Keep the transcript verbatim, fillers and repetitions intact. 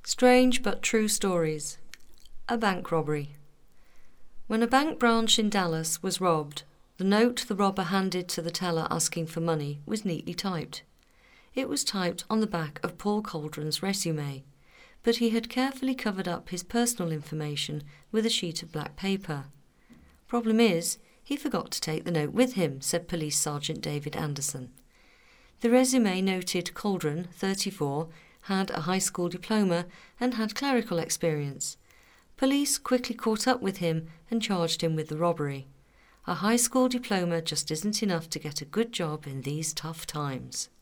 Strange but true stories. A bank robbery. When a bank branch in Dallas was robbed, the note the robber handed to the teller asking for money was neatly typed. It was typed on the back of Paul Cauldron's resume, but he had carefully covered up his personal information with a sheet of black paper. Problem is, he forgot to take the note with him, said Police Sergeant David Anderson. The resume noted Cauldron, thirty-four, had a high school diploma and had clerical experience. Police quickly caught up with him and charged him with the robbery. A high school diploma just isn't enough to get a good job in these tough times.